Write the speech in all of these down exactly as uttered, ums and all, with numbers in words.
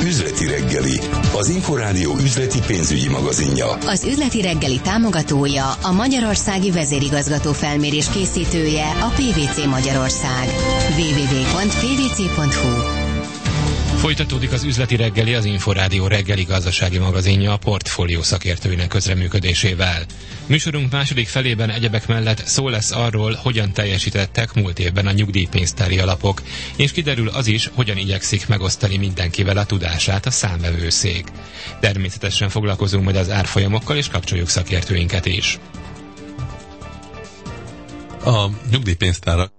Üzleti reggeli, az Inforádió üzleti pénzügyi magazinja. Az Üzleti reggeli támogatója, a Magyarországi Vezérigazgató Felmérés készítője, a pé vé cé Magyarország. double-u double-u double-u pont pé vé cé pont hú. Folytatódik az Üzleti reggeli, az Inforádió reggeli gazdasági magazinja a portfólió szakértőinek közreműködésével. Műsorunk második felében egyebek mellett szó lesz arról, hogyan teljesítettek múlt évben a nyugdíjpénztári alapok, és kiderül az is, hogyan igyekszik megosztani mindenkivel a tudását a számvevőszék. Természetesen foglalkozunk majd az árfolyamokkal, és kapcsoljuk szakértőinket is. A nyugdíjpénztárak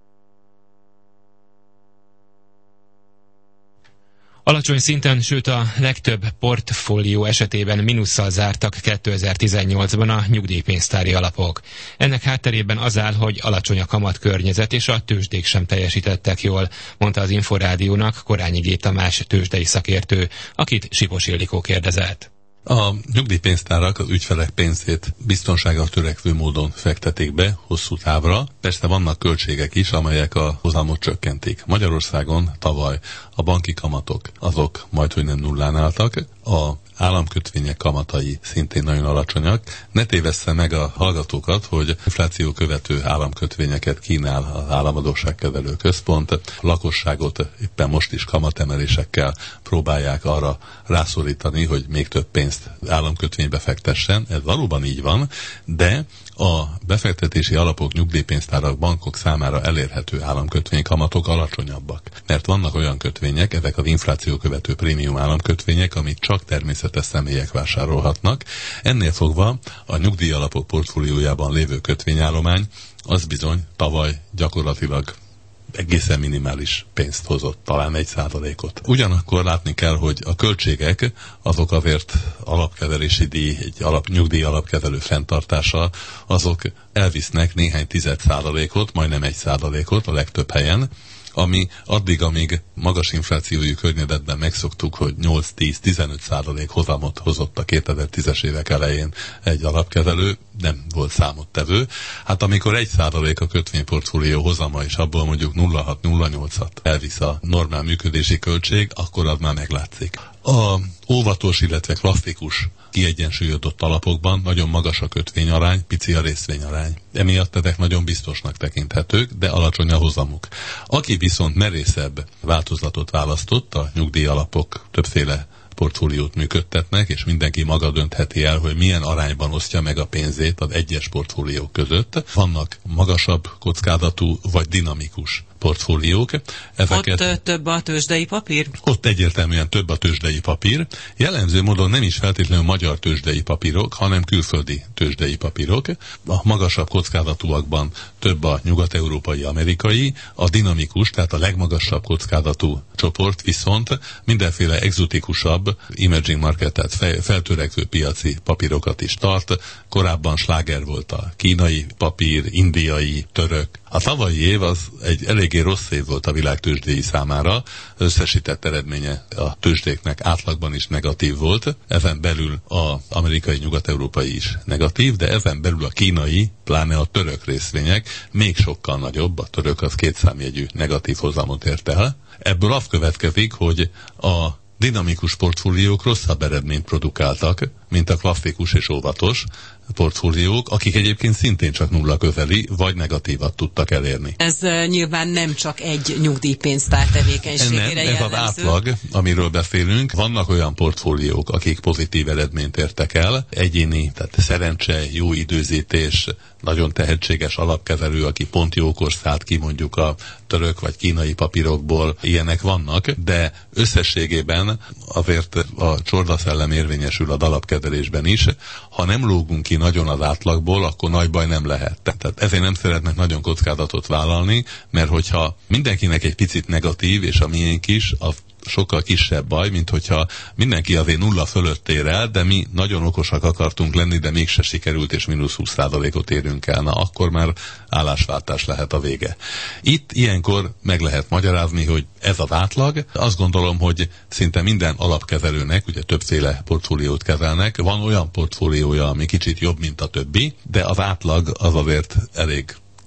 alacsony szinten, sőt a legtöbb portfólió esetében mínusszal zártak kétezer-tizennyolcban a nyugdíjpénztári alapok. Ennek hátterében az áll, hogy alacsony a kamatkörnyezet és a tőzsdék sem teljesítettek jól, mondta az Inforádiónak Korányi G. Tamás tőzsdei szakértő, akit Sipos Ildikó kérdezett. A nyugdíjpénztárak az ügyfelek pénzét biztonságra törekvő módon fektetik be hosszú távra. Persze vannak költségek is, amelyek a hozamot csökkentik. Magyarországon tavaly a banki kamatok azok majdhogy nem nullán álltak, a államkötvények kamatai szintén nagyon alacsonyak. Ne tévessze meg a hallgatókat, hogy infláció követő államkötvényeket kínál az Államadósságkezelő Központ. A lakosságot éppen most is kamatemelésekkel próbálják arra rászorítani, hogy még több pénzt államkötvénybe fektessen. Ez valóban így van, de a befektetési alapok, nyugdíjpénztárak, bankok számára elérhető államkötvénykamatok alacsonyabbak. Mert vannak olyan kötvények, ezek az infláció követő prémium államkötvények, amit csak természetes személyek vásárolhatnak. Ennél fogva a nyugdíjalapok portfóliójában lévő kötvényállomány az bizony tavaly gyakorlatilag egészen minimális pénzt hozott, talán egy százalékot. Ugyanakkor látni kell, hogy a költségek azok azért alapkezelési díj, egy alap, nyugdíj alapkezelő fenntartása, azok elvisznek néhány tized százalékot, majdnem egy százalékot a legtöbb helyen, ami addig, amíg magas inflációjú környezetben megszoktuk, hogy nyolc-tíz-tizenöt százalék hozamot hozott a kétezer-tízes évek elején egy alapkezelő, nem volt számottevő. Hát amikor egy százalék a kötvényportfólió hozama, és abból mondjuk nulla egész hat nulla nyolcat elvisz a normál működési költség, akkor az már meglátszik. A óvatos, illetve klasszikus kiegyensúlyodott alapokban nagyon magas a kötvényarány, pici a részvényarány. Emiatt ezek nagyon biztosnak tekinthetők, de alacsony a hozamuk. Aki viszont merészebb változatot választott, a nyugdíjalapok többféle portfóliót működtetnek, és mindenki maga döntheti el, hogy milyen arányban osztja meg a pénzét az egyes portfóliók között. Vannak magasabb kockázatú vagy dinamikus portfóliók. Ezeket, ott több a tőzsdei papír? Ott egyértelműen több a tőzsdei papír. Jellemző módon nem is feltétlenül magyar tőzsdei papírok, hanem külföldi tőzsdei papírok. A magasabb kockázatúakban több a nyugat-európai, amerikai, a dinamikus, tehát a legmagasabb kockázatú csoport viszont mindenféle egzotikusabb emerging market, tehát fe, feltörekvő piaci papírokat is tart. Korábban sláger volt a kínai papír, indiai, török. A tavalyi év az egy eléggé rossz év volt a világ tőzsdéi számára, összesített eredménye a tőzsdéknek átlagban is negatív volt, ezen belül az amerikai, nyugat-európai is negatív, de ezen belül a kínai, pláne a török részvények még sokkal nagyobb, a török az kétszámjegyű negatív hozamot ért el. Ebből az következik, hogy a dinamikus portfóliók rosszabb eredményt produkáltak, mint a klasszikus és óvatos portfóliók, akik egyébként szintén csak nulla közeli, vagy negatívat tudtak elérni. Ez uh, nyilván nem csak egy nyugdíjpénztár tevékenységére nem, ez az átlag, amiről beszélünk. Vannak olyan portfóliók, akik pozitív eredményt értek el, egyéni, tehát szerencse, jó időzítés, nagyon tehetséges alapkezelő, aki pont jókor szállt ki mondjuk a török vagy kínai papírokból, ilyenek vannak, de összességében azért a csordaszellem érvényesül az alapkezelésben is. Ha nem lógunk ki nagyon az átlagból, akkor nagy baj nem lehet. Tehát ezért nem szeretnek nagyon kockázatot vállalni, mert hogyha mindenkinek egy picit negatív, és a miénk is, az sokkal kisebb baj, mint hogyha mindenki azért nulla fölött ér el, de mi nagyon okosak akartunk lenni, de mégse sikerült, és mínusz húsz százalékot érünk el. Na, akkor már állásváltás lehet a vége. Itt ilyenkor meg lehet magyarázni, hogy ez az átlag. Azt gondolom, hogy szinte minden alapkezelőnek, ugye többféle portfóliót kezelnek, van olyan portfóliója, ami kicsit jobb, mint a többi, de az átlag az azért elég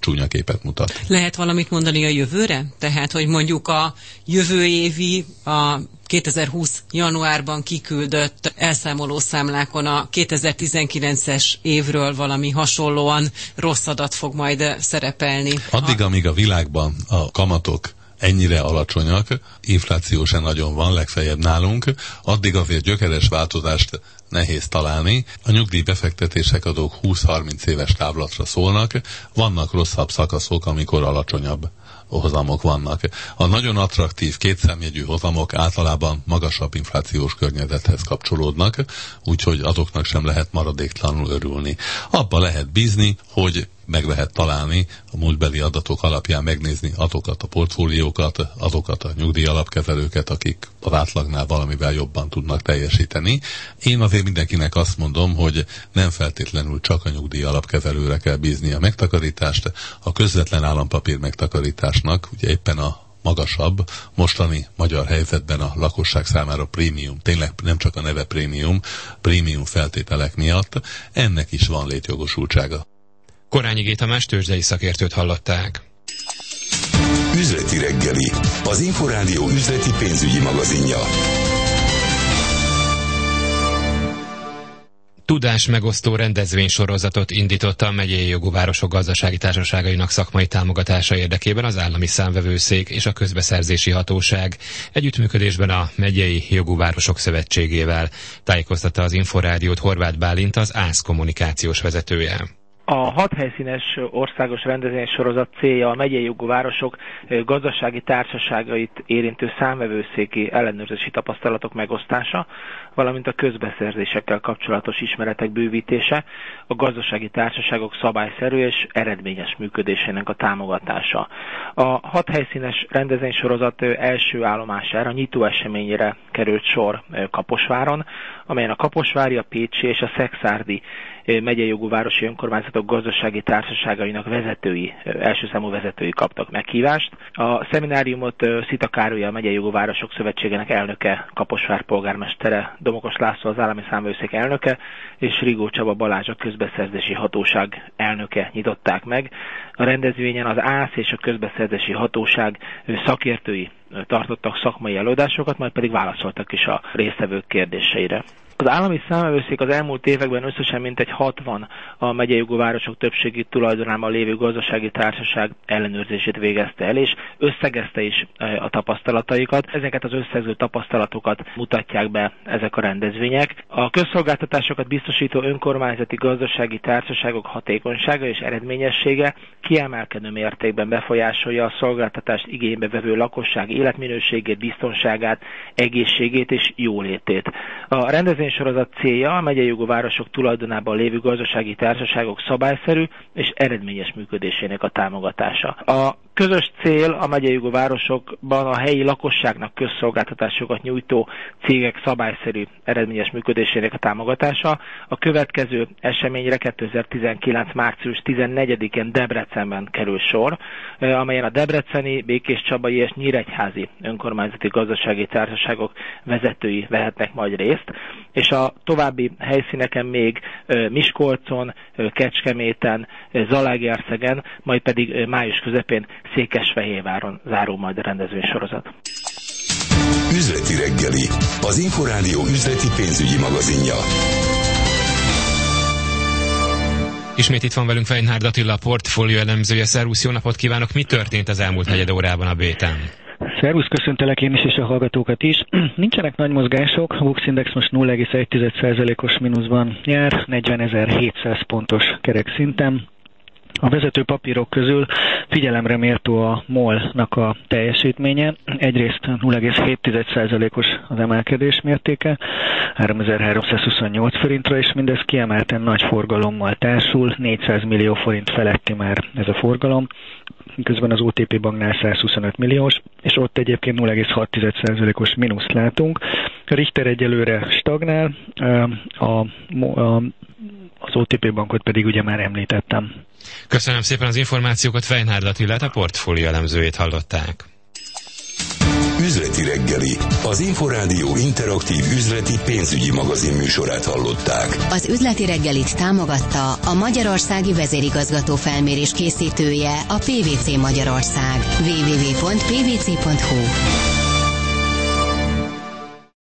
csúnya képet mutat. Lehet valamit mondani a jövőre? Tehát, hogy mondjuk a jövő évi, a kétezer-húsz januárban kiküldött elszámolószámlákon a kétezer-tizenkilences évről valami hasonlóan rossz adat fog majd szerepelni. Addig, a... amíg a világban a kamatok ennyire alacsonyak, infláció sem nagyon van, legfeljebb nálunk, addig azért gyökeres változást nehéz találni. A nyugdíjbefektetések adók húsz-harminc éves távlatra szólnak, vannak rosszabb szakaszok, amikor alacsonyabb hozamok vannak. A nagyon attraktív kétszámjegyű hozamok általában magasabb inflációs környezethez kapcsolódnak, úgyhogy azoknak sem lehet maradéktalanul örülni. Abba lehet bízni, hogy meg lehet találni a múltbeli adatok alapján, megnézni azokat a portfóliókat, azokat a nyugdíj alapkezelőket, akik az átlagnál valamivel jobban tudnak teljesíteni. Én azért mindenkinek azt mondom, hogy nem feltétlenül csak a nyugdíj alapkezelőre kell bízni a megtakarítást, a közvetlen állampapír megtakarításnak, ugye éppen a magasabb, mostani magyar helyzetben a lakosság számára prémium, tényleg nem csak a neve prémium, prémium feltételek miatt, ennek is van létjogosultsága. Korányi G. Tamás tőzsdei szakértőt hallották. Üzleti reggeli, az Inforádió üzleti pénzügyi magazinja. Tudásmegosztó rendezvénysorozatot indított a megyei jogú városok gazdasági társaságainak szakmai támogatása érdekében az állami számvevőszék és a közbeszerzési hatóság együttműködésben a megyei jogú városok szövetségével, tájékoztatta az Inforádiót Horváth Bálint, az ÁSZ kommunikációs vezetője. A hat helyszínes országos rendezvénysorozat célja a megyei jogú városok gazdasági társaságait érintő számvevőszéki ellenőrzési tapasztalatok megosztása, valamint a közbeszerzésekkel kapcsolatos ismeretek bővítése, a gazdasági társaságok szabályszerű és eredményes működésének a támogatása. A hat helyszínes rendezvénysorozat első állomására, nyitó eseményére került sor Kaposváron, amelyen a kaposvári, a pécsi és a szekszárdi megyei jogú városi önkormányzatok gazdasági társaságainak vezetői, első számú vezetői kaptak meghívást. A szemináriumot Szita Károly, a megyei jogú városok szövetségének elnöke, Kaposvár polgármestere, Domokos László, az állami számvevőszék elnöke, és Rigó Csaba Balázs, a közbeszerzési hatóság elnöke nyitották meg. A rendezvényen az ÁSZ és a közbeszerzési hatóság szakértői tartottak szakmai előadásokat, majd pedig válaszoltak is a résztvevők kérdéseire. Az állami számvevőszék az elmúlt években összesen mintegy hatvan a megyei jogú városok többségi tulajdonában lévő gazdasági társaság ellenőrzését végezte el, és összegezte is a tapasztalataikat. Ezeket az összegző tapasztalatokat mutatják be ezek a rendezvények. A közszolgáltatásokat biztosító önkormányzati gazdasági társaságok hatékonysága és eredményessége kiemelkedő mértékben befolyásolja a szolgáltatást igénybe vevő lakosság életminőségét, biztonságát, egészségét és jólétét. A rendezvénysorozat célja a megyei jogú városok tulajdonában lévő gazdasági társaságok szabályszerű és eredményes működésének a támogatása. A közös cél a megyei jogú városokban a helyi lakosságnak közszolgáltatásokat nyújtó cégek szabályszerű eredményes működésének a támogatása. A következő eseményre kétezer-tizenkilenc március tizennegyedikén Debrecenben kerül sor, amelyen a debreceni, békéscsabai és nyíregyházi önkormányzati gazdasági társaságok vezetői vehetnek majd részt, és a további helyszíneken még Miskolcon, Kecskeméten, Zalaegerszegen, majd pedig május közepén Székesfehérváron zárul majd a rendezvénysorozat. Üzleti reggeli, az Inforádió üzleti pénzügyi magazinja. Ismét itt van velünk Feinhárd Attila, portfólió elemzője. Szervusz, jó napot kívánok! Mi történt az elmúlt negyed órában a béten? Szervusz, köszöntelek én is, és a hallgatókat is. Nincsenek nagy mozgások, a Bux Index most nulla egész egy százalékos mínuszban jár, negyvenezer-hétszáz pontos kerek szinten. A vezető papírok közül figyelemre méltó a MOL-nak a teljesítménye. Egyrészt nulla egész hét százalékos az emelkedés mértéke, háromezer-háromszázhuszonnyolc forintra, és mindez kiemelten nagy forgalommal társul, négyszáz millió forint feletti már ez a forgalom, miközben az o té pé banknál százhuszonöt milliós, és ott egyébként nulla egész hat százalékos mínuszt látunk. A Richter egyelőre stagnál, a, a, az o té pé bankot pedig ugye már említettem. Köszönöm szépen az információkat, Feinhárd Attilát, a portfólió elemzőjét hallották. Üzleti reggeli, az Inforádió interaktív üzleti pénzügyi magazin műsorát hallották. Az Üzleti reggelit támogatta a Magyarországi Vezérigazgató Felmérés készítője, a pé vé cé Magyarország. double-u double-u double-u pont pé vé cé pont hú